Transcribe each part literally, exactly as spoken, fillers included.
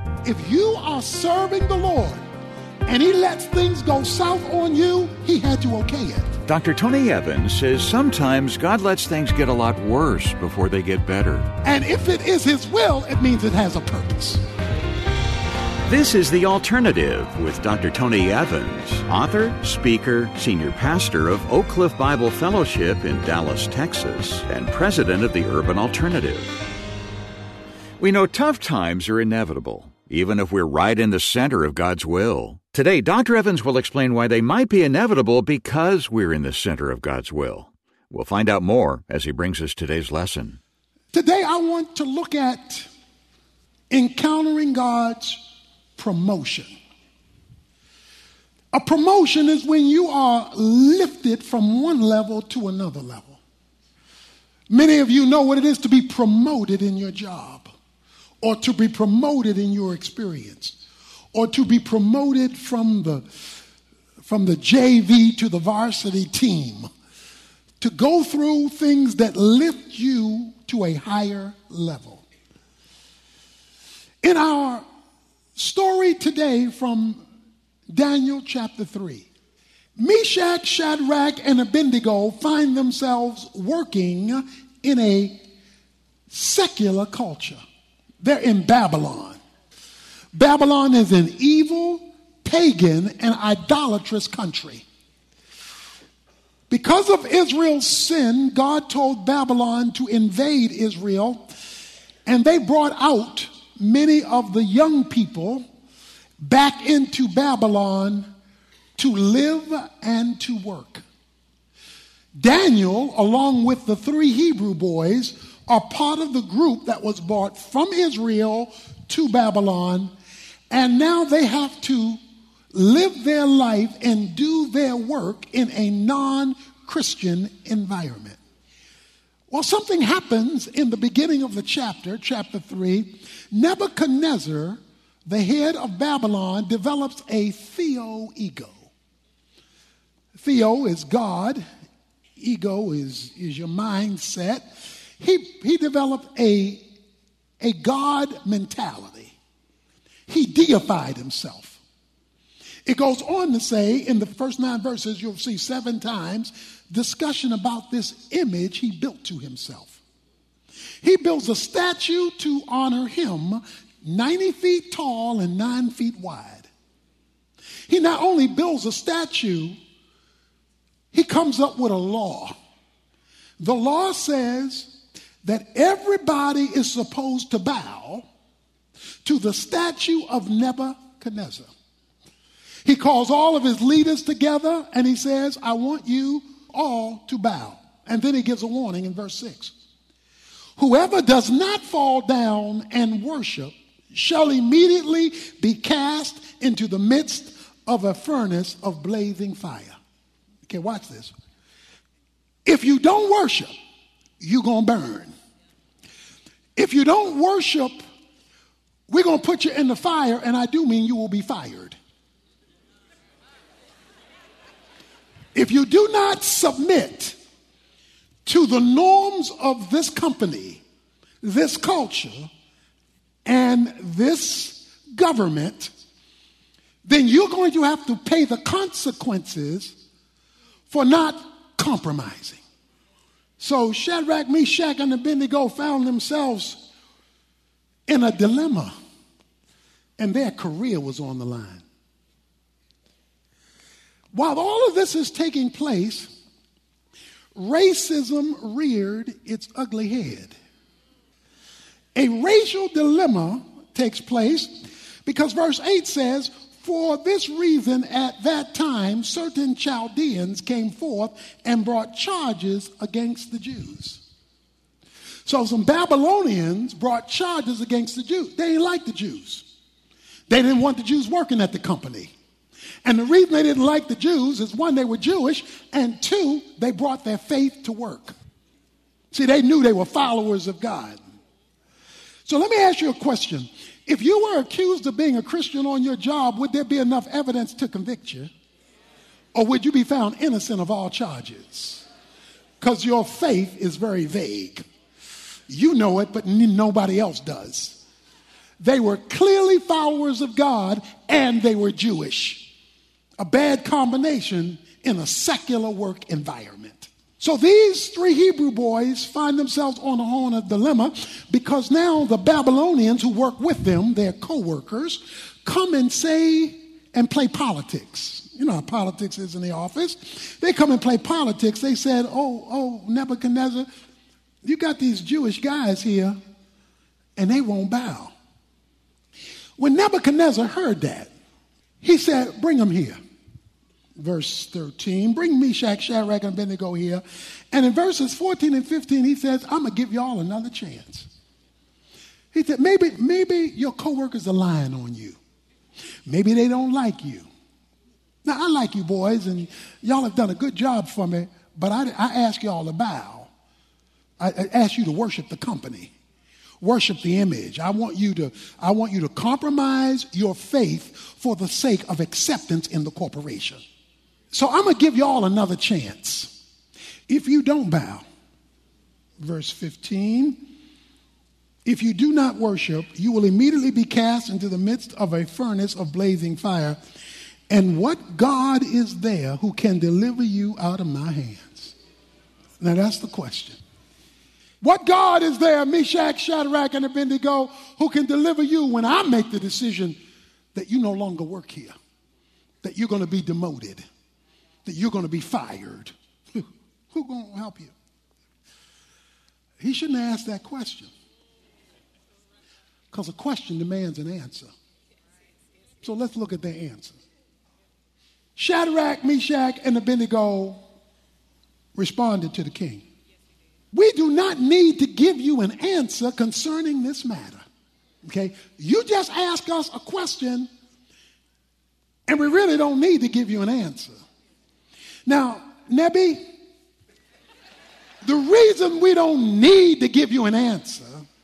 If you are serving the Lord and he lets things go south on you, he had to okay it. Doctor Tony Evans says sometimes God lets things get a lot worse before they get better. And if it is his will, it means it has a purpose. This is The Alternative with Doctor Tony Evans, author, speaker, senior pastor of Oak Cliff Bible Fellowship in Dallas, Texas, and president of the Urban Alternative. We know tough times are inevitable, even if we're right in the center of God's will. Today, Doctor Evans will explain why they might be inevitable because we're in the center of God's will. We'll find out more as he brings us today's lesson. Today, I want to look at encountering God's promotion. A promotion is when you are lifted from one level to another level. Many of you know what it is to be promoted in your job, or to be promoted in your experience, or to be promoted from the, from the J V to the varsity team, to go through things that lift you to a higher level. In our story today from Daniel chapter three, Meshach, Shadrach, and Abednego find themselves working in a secular culture. They're in Babylon. Babylon is an evil, pagan, and idolatrous country. Because of Israel's sin, God told Babylon to invade Israel, and they brought out many of the young people back into Babylon to live and to work. Daniel, along with the three Hebrew boys, are part of the group that was brought from Israel to Babylon, and now they have to live their life and do their work in a non-Christian environment. Well, something happens in the beginning of the chapter, chapter three. Nebuchadnezzar, the head of Babylon, develops a theo-ego. Theo is God. Ego is, is your mindset. He, he developed a, a God mentality. He deified himself. It goes on to say in the first nine verses, you'll see seven times discussion about this image he built to himself. He builds a statue to honor him, ninety feet tall and nine feet wide. He not only builds a statue, he comes up with a law. The law says that everybody is supposed to bow to the statue of Nebuchadnezzar. He calls all of his leaders together and he says, I want you all to bow. And then he gives a warning in verse six. Whoever does not fall down and worship shall immediately be cast into the midst of a furnace of blazing fire. Okay, watch this. If you don't worship, you're going to burn. If you don't worship, we're going to put you in the fire, and I do mean you will be fired. If you do not submit to the norms of this company, this culture, and this government, then you're going to have to pay the consequences for not compromising. So Shadrach, Meshach, and Abednego found themselves in a dilemma, and their career was on the line. While all of this is taking place, racism reared its ugly head. A racial dilemma takes place because verse eight says, for this reason at that time certain Chaldeans came forth and brought charges against the Jews. So some Babylonians brought charges against the Jews. They didn't like the Jews. They didn't want the Jews working at the company. And the reason they didn't like the Jews is, one, they were Jewish, and two, they brought their faith to work. See, they knew they were followers of God. So let me ask you a question. If you were accused of being a Christian on your job, would there be enough evidence to convict you? Or would you be found innocent of all charges? Because your faith is very vague. You know it, but nobody else does. They were clearly followers of God, and they were Jewish. A bad combination in a secular work environment. So these three Hebrew boys find themselves on a on a dilemma because now the Babylonians who work with them, their co-workers, come and say and play politics. You know how politics is in the office. They come and play politics. They said, oh, oh, Nebuchadnezzar, you got these Jewish guys here, and they won't bow. When Nebuchadnezzar heard that, he said, bring them here. Verse thirteen, bring Meshach, Shadrach, and Abednego here. And in verses fourteen and fifteen, he says, I'm going to give y'all another chance. He said, maybe, maybe your coworkers are lying on you. Maybe they don't like you. Now, I like you boys, and y'all have done a good job for me, but I, I ask y'all to bow. I, I ask you to worship the company. Worship the image. I want you to, I want you to compromise your faith for the sake of acceptance in the corporation. So I'm going to give you all another chance. If you don't bow, verse fifteen, if you do not worship, you will immediately be cast into the midst of a furnace of blazing fire. And what God is there who can deliver you out of my hands? Now that's the question. What God is there, Meshach, Shadrach, and Abednego, who can deliver you when I make the decision that you no longer work here, that you're going to be demoted, that you're going to be fired? Who's going to help you? He shouldn't have asked that question, because a question demands an answer. So let's look at their answer. Shadrach, Meshach, and Abednego responded to the king. We do not need to give you an answer concerning this matter. Okay? You just ask us a question, and we really don't need to give you an answer. Now, Nebi, the reason we don't need to give you an answer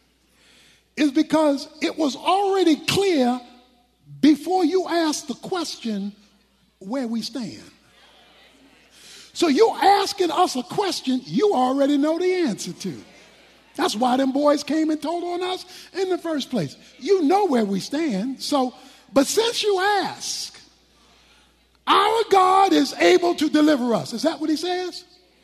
is because it was already clear before you asked the question where we stand. So you asking us a question you already know the answer to. That's why them boys came and told on us in the first place. You know where we stand. So, but since you ask, our God is able to deliver us. Is that what he says?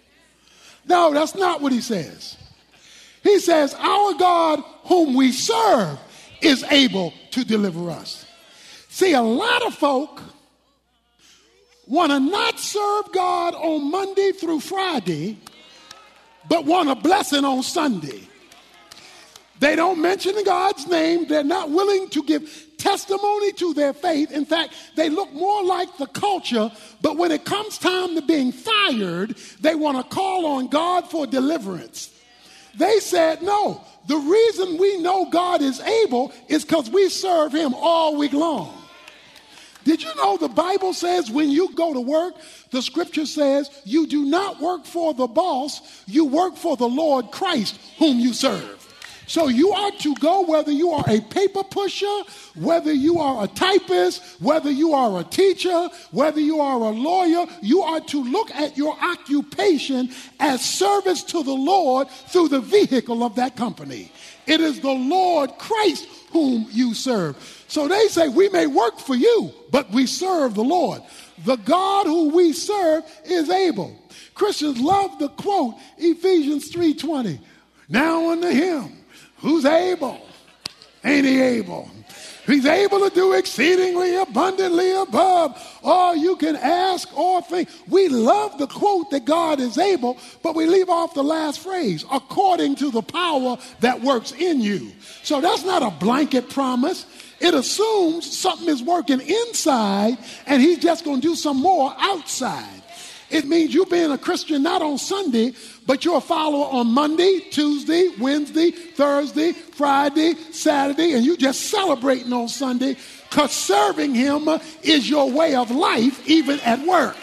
No, that's not what he says. He says, our God whom we serve is able to deliver us. See, a lot of folk want to not serve God on Monday through Friday, but want a blessing on Sunday. They don't mention God's name. They're not willing to give testimony to their faith. In fact, they look more like the culture, but when it comes time to being fired, they want to call on God for deliverance. They said, no, the reason we know God is able is because we serve him all week long. Did you know the Bible says when you go to work, the scripture says you do not work for the boss, you work for the Lord Christ whom you serve. So you are to go whether you are a paper pusher, whether you are a typist, whether you are a teacher, whether you are a lawyer, you are to look at your occupation as service to the Lord through the vehicle of that company. It is the Lord Christ whom you serve. So they say we may work for you, but we serve the Lord. The God who we serve is able. Christians love to quote Ephesians three twenty. Now unto him who's able. Ain't he able? He's able to do exceedingly abundantly above all you can ask or think. We love the quote that God is able, but we leave off the last phrase, according to the power that works in you. So that's not a blanket promise. It assumes something is working inside and he's just going to do some more outside. It means you being a Christian not on Sunday, but you're a follower on Monday, Tuesday, Wednesday, Thursday, Friday, Saturday, and you just celebrating on Sunday because serving him is your way of life even at work.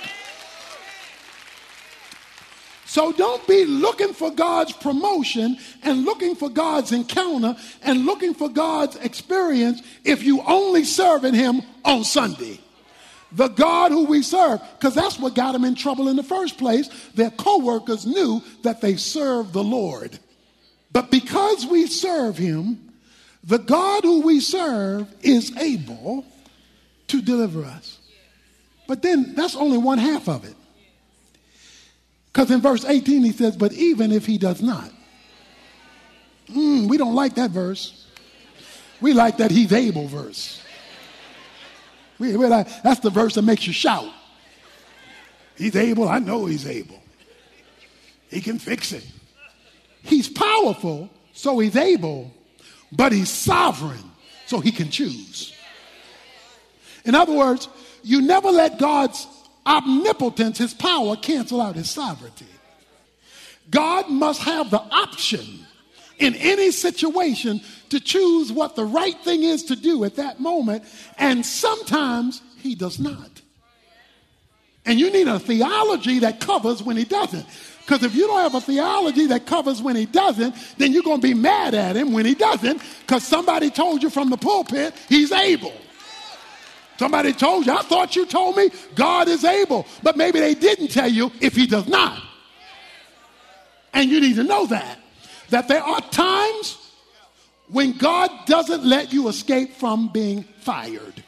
So don't be looking for God's promotion and looking for God's encounter and looking for God's experience if you only serving him on Sunday. The God who we serve, because that's what got them in trouble in the first place. Their co-workers knew that they served the Lord. But because we serve him, The God who we serve is able to deliver us. But then that's only one half of it. Because in verse eighteen he says, but even if he does not. Mm, we don't like that verse. We like that he's able verse. We, we like, that's the verse that makes you shout. He's able. I know he's able. He can fix it. He's powerful, so he's able, but he's sovereign, so he can choose. In other words, you never let God's omnipotence, his power, cancel out his sovereignty. God must have the option in any situation to choose what the right thing is to do at that moment, and sometimes he does not. And you need a theology that covers when he doesn't. Because if you don't have a theology that covers when he doesn't, then you're going to be mad at him when he doesn't, because somebody told you from the pulpit he's able. Somebody told you, I thought you told me God is able. But maybe they didn't tell you if he does not. And you need to know that. That there are times when God doesn't let you escape from being fired.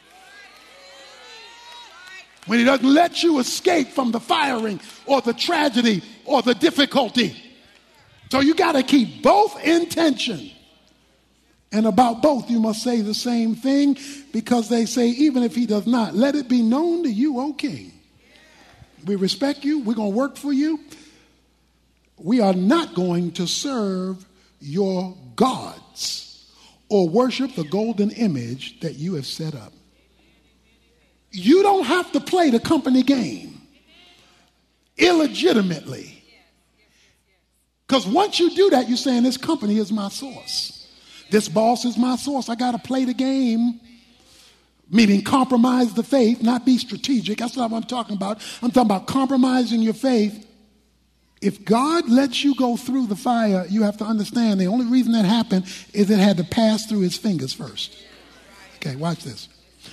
When he doesn't let you escape from the firing or the tragedy or the difficulty. So you got to keep both in tension. And about both you must say the same thing, because they say even if he does not, let it be known to you, O king. We respect you. We're going to work for you. We are not going to serve your gods or worship the golden image that you have set up. You don't have to play the company game illegitimately. Because once you do that, you're saying this company is my source. This boss is my source. I got to play the game, meaning compromise the faith, not be strategic. That's not what I'm talking about. I'm talking about compromising your faith. If God lets you go through the fire, you have to understand the only reason that happened is it had to pass through his fingers first. Okay, watch this.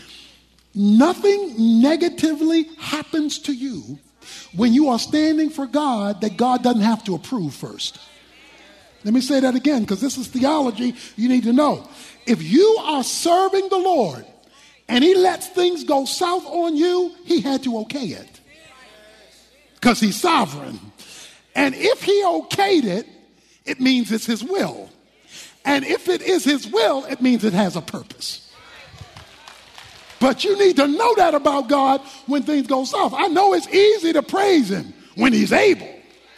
Nothing negatively happens to you when you are standing for God that God doesn't have to approve first. Let me say that again, because this is theology you need to know. If you are serving the Lord and he lets things go south on you, he had to okay it. Because he's sovereign. And if he okayed it, it means it's his will. And if it is his will, it means it has a purpose. But you need to know that about God when things go south. I know it's easy to praise him when he's able.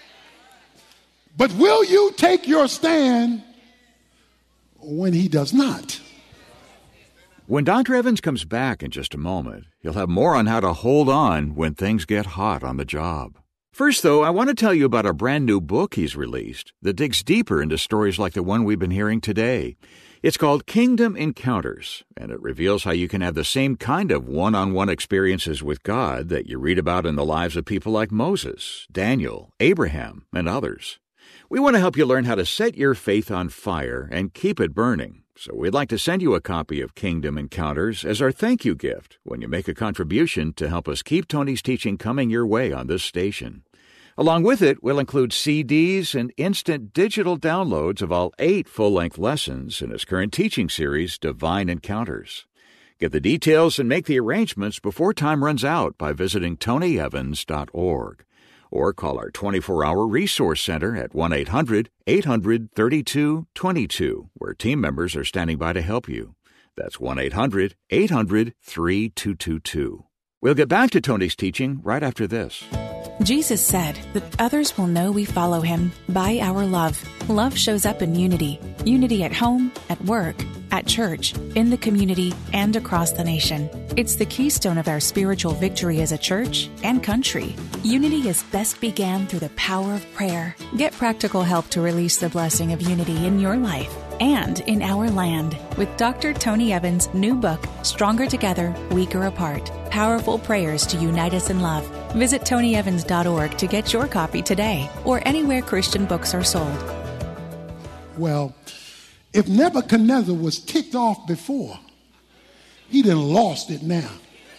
But will you take your stand when he does not? When Doctor Evans comes back in just a moment, he'll have more on how to hold on when things get hot on the job. First, though, I want to tell you about a brand new book he's released that digs deeper into stories like the one we've been hearing today. It's called Kingdom Encounters, and it reveals how you can have the same kind of one-on-one experiences with God that you read about in the lives of people like Moses, Daniel, Abraham, and others. We want to help you learn how to set your faith on fire and keep it burning. So we'd like to send you a copy of Kingdom Encounters as our thank you gift when you make a contribution to help us keep Tony's teaching coming your way on this station. Along with it, we'll include C Ds and instant digital downloads of all eight full-length lessons in his current teaching series, Divine Encounters. Get the details and make the arrangements before time runs out by visiting tony evans dot org. Or call our twenty-four hour resource center at one eight hundred eight hundred thirty-two twenty-two, where team members are standing by to help you. That's one eight hundred eight hundred thirty-two twenty-two. We'll get back to Tony's teaching right after this. Jesus said that others will know we follow him by our love. Love shows up in unity. Unity at home, at work, at church, in the community, and across the nation. It's the keystone of our spiritual victory as a church and country. Unity is best began through the power of prayer. Get practical help to release the blessing of unity in your life and in our land with Doctor Tony Evans' new book, Stronger Together, Weaker Apart. Powerful prayers to unite us in love. Visit tony evans dot org to get your copy today or anywhere Christian books are sold. Well, if Nebuchadnezzar was ticked off before, he done lost it now.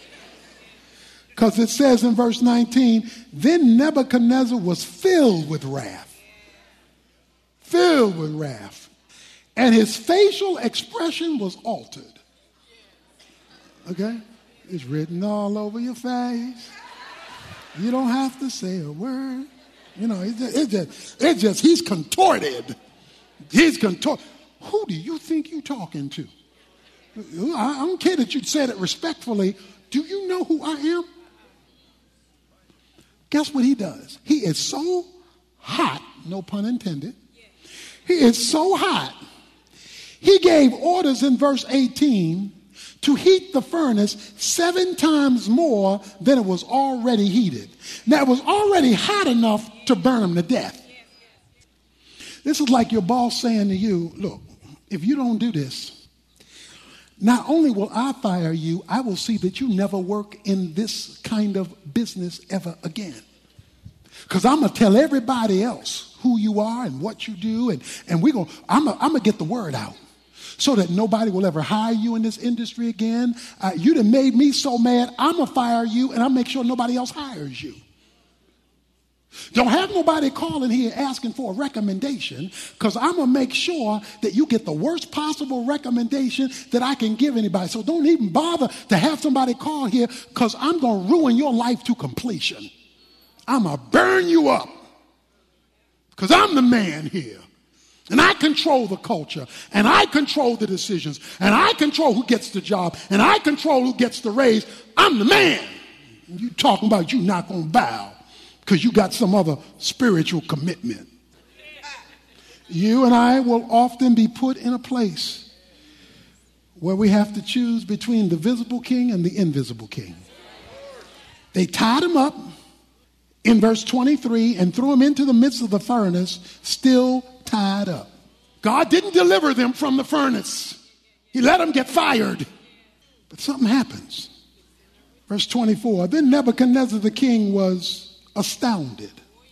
Because it says in verse nineteen, then Nebuchadnezzar was filled with wrath. Filled with wrath. and his facial expression was altered. Okay? It's written all over your face. You don't have to say a word. You know, it's just, it's just, it's just he's contorted. He's contorted. Who do you think you're talking to? I don't care that you said it respectfully. Do you know who I am? Guess what he does? He is so hot, no pun intended. He is so hot. He gave orders in verse eighteen to heat the furnace seven times more than it was already heated. Now, it was already hot enough to burn him to death. This is like your boss saying to you, look, if you don't do this, not only will I fire you, I will see that you never work in this kind of business ever again. Because I'm going to tell everybody else who you are and what you do, and, and we're gonna, I'm going to get the word out so that nobody will ever hire you in this industry again. Uh, you done made me so mad, I'm going to fire you, and I'll make sure nobody else hires you. Don't have nobody calling here asking for a recommendation, because I'm going to make sure that you get the worst possible recommendation that I can give anybody. So don't even bother to have somebody call here, because I'm going to ruin your life to completion. I'm going to burn you up, because I'm the man here. And I control the culture, and I control the decisions, and I control who gets the job, and I control who gets the raise. I'm the man. And you talking about you not going to bow because you got some other spiritual commitment. You and I will often be put in a place where we have to choose between the visible king and the invisible king. They tied him up in verse twenty-three and threw him into the midst of the furnace, still tied up. God didn't deliver them from the furnace. He let them get fired. But something happens. Verse twenty-four, then Nebuchadnezzar the king was astounded.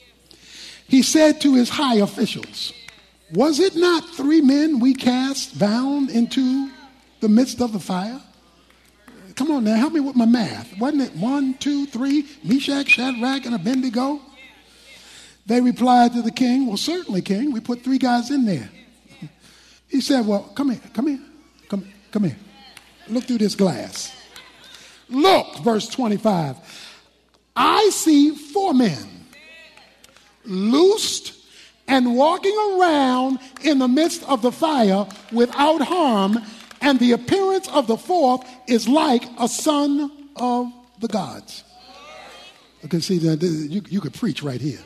He said to his high officials, was it not three men we cast bound into the midst of the fire? Come on now, help me with my math. Wasn't it one, two, three, Meshach, Shadrach, and Abednego? They replied to the king, well, certainly, king, we put three guys in there. He said, well, come here, come here, come, come here. Look through this glass. Look, verse twenty-five. I see four men loosed and walking around in the midst of the fire without harm, and the appearance of the fourth is like a son of the gods. Okay, see, you, you could preach right here.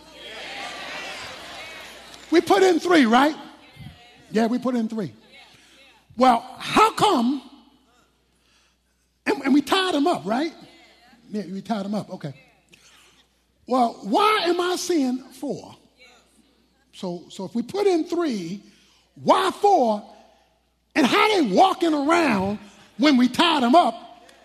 We put in three, right? Yeah, we put in three. Well, how come? And, and we tied them up, right? Yeah, we tied them up. Okay. Well, why am I seeing four? So, so if we put in three, why four? And how they walking around when we tied them up?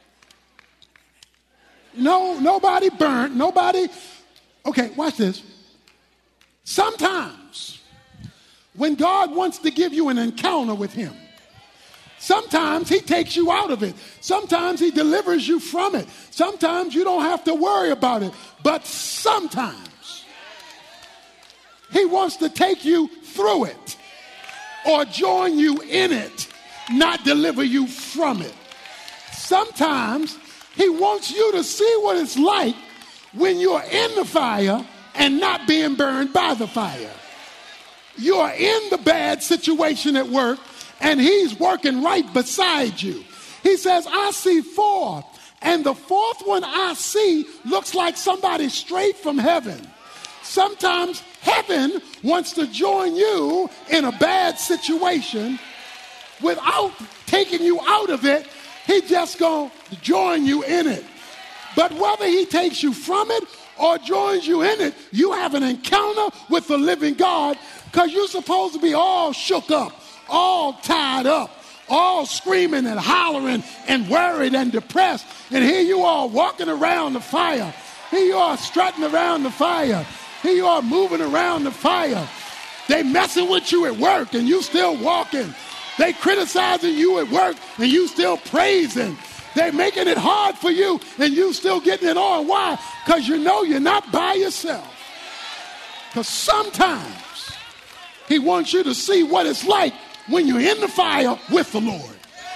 No, nobody burnt. Nobody. Okay, watch this. Sometimes when God wants to give you an encounter with him, sometimes he takes you out of it. Sometimes he delivers you from it. Sometimes you don't have to worry about it. But sometimes he wants to take you through it or join you in it, not deliver you from it. Sometimes he wants you to see what it's like when you're in the fire and not being burned by the fire. You're in the bad situation at work, and he's working right beside you. He says, I see four, and the fourth one I see looks like somebody straight from heaven. Sometimes heaven wants to join you in a bad situation without taking you out of it. He just gonna join you in it. But whether he takes you from it or joins you in it, you have an encounter with the living God, because you're supposed to be all shook up, all tied up, all screaming and hollering and worried and depressed. And here you are walking around the fire. Here you are strutting around the fire. Here you are moving around the fire. They messing with you at work and you still walking. They criticizing you at work and you still praising. They making it hard for you and you still getting it on. Why? Because you know you're not by yourself. Because sometimes he wants you to see what it's like when you're in the fire with the Lord.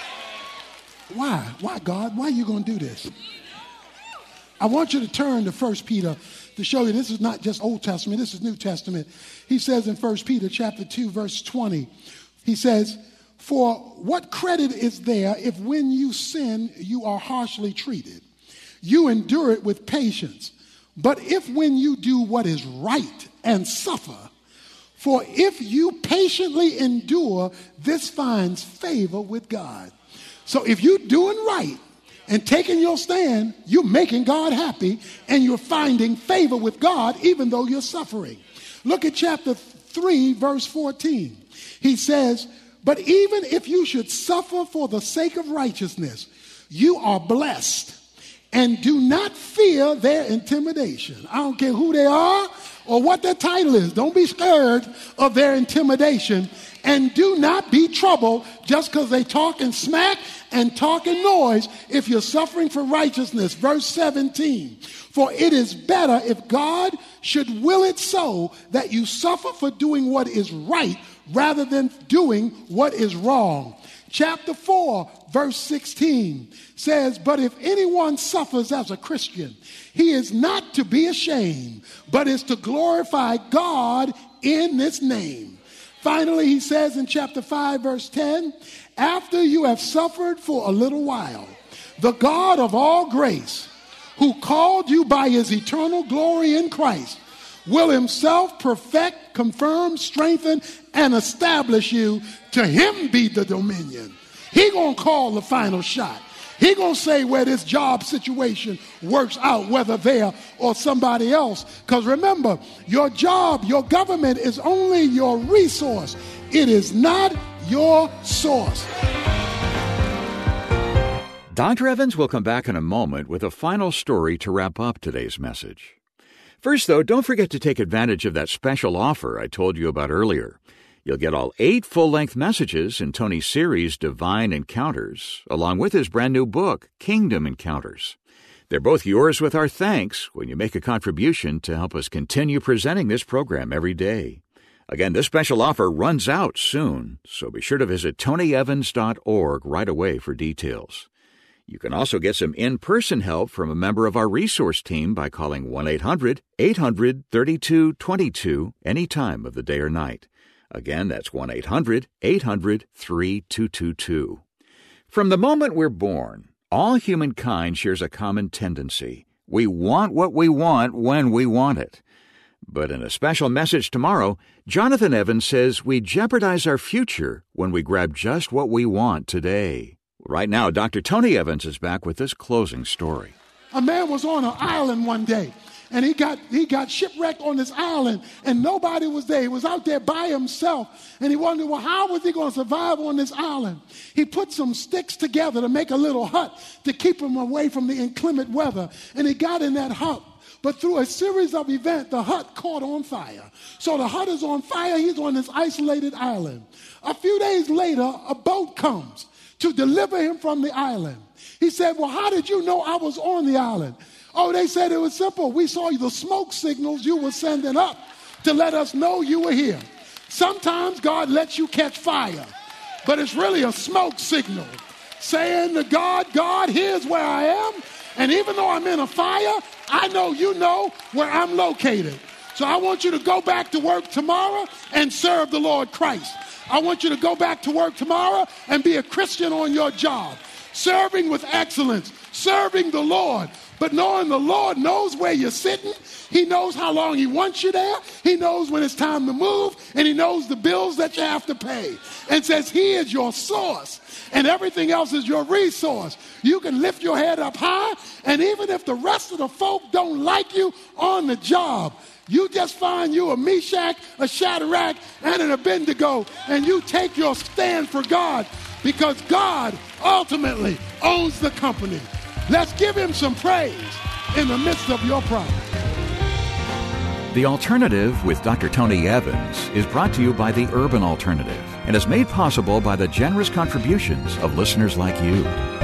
Why? Why, God? Why are you going to do this? I want you to turn to First Peter to show you this is not just Old Testament, this is New Testament. He says in First Peter chapter two, verse twenty, he says, for what credit is there if when you sin, you are harshly treated? You endure it with patience. But if when you do what is right and suffer, for if you patiently endure, this finds favor with God. So if you're doing right and taking your stand, you're making God happy and you're finding favor with God even though you're suffering. Look at chapter three, verse fourteen. He says, but even if you should suffer for the sake of righteousness, you are blessed, and do not fear their intimidation. I don't care who they are or what their title is. Don't be scared of their intimidation, and do not be troubled just because they talking smack and talking noise if you're suffering for righteousness. Verse seventeen, for it is better if God should will it so that you suffer for doing what is right rather than doing what is wrong. Chapter four, verse sixteen says, but if anyone suffers as a Christian, he is not to be ashamed, but is to glorify God in this name. Finally, he says in chapter five, verse ten, after you have suffered for a little while, the God of all grace, who called you by his eternal glory in Christ, will himself perfect, confirm, strengthen, and establish you. To him be the dominion. He gonna call the final shot. He gonna say where this job situation works out, whether there or somebody else. Because remember, your job, your government is only your resource. It is not your source. Doctor Evans will come back in a moment with a final story to wrap up today's message. First, though, don't forget to take advantage of that special offer I told you about earlier. You'll get all eight full-length messages in Tony's series, Divine Encounters, along with his brand new book, Kingdom Encounters. They're both yours with our thanks when you make a contribution to help us continue presenting this program every day. Again, this special offer runs out soon, so be sure to visit tony evans dot org right away for details. You can also get some in-person help from a member of our resource team by calling one eight hundred eight hundred thirty-two twenty-two any time of the day or night. Again, that's one eight hundred eight hundred thirty-two twenty-two. From the moment we're born, all humankind shares a common tendency. We want what we want when we want it. But in a special message tomorrow, Jonathan Evans says we jeopardize our future when we grab just what we want today. Right now, Doctor Tony Evans is back with this closing story. A man was on an island one day, and he got he got shipwrecked on this island, and nobody was there. He was out there by himself, and he wondered, well, how was he going to survive on this island? He put some sticks together to make a little hut to keep him away from the inclement weather, and he got in that hut. But through a series of events, the hut caught on fire. So the hut is on fire. He's on this isolated island. A few days later, a boat comes to deliver him from the island. He said, well, how did you know I was on the island? Oh, they said it was simple. We saw the smoke signals you were sending up to let us know you were here. Sometimes God lets you catch fire, but it's really a smoke signal saying to God, God, here's where I am. And even though I'm in a fire, I know you know where I'm located. So I want you to go back to work tomorrow and serve the Lord Christ. I want you to go back to work tomorrow and be a Christian on your job, serving with excellence, serving the Lord, but knowing the Lord knows where you're sitting. He knows how long he wants you there. He knows when it's time to move, and he knows the bills that you have to pay, and says he is your source, and everything else is your resource. You can lift your head up high, and even if the rest of the folk don't like you on the job, you just find you a Meshach, a Shadrach, and an Abednego, and you take your stand for God, because God ultimately owns the company. Let's give him some praise in the midst of your problem. The Alternative with Doctor Tony Evans is brought to you by the Urban Alternative and is made possible by the generous contributions of listeners like you.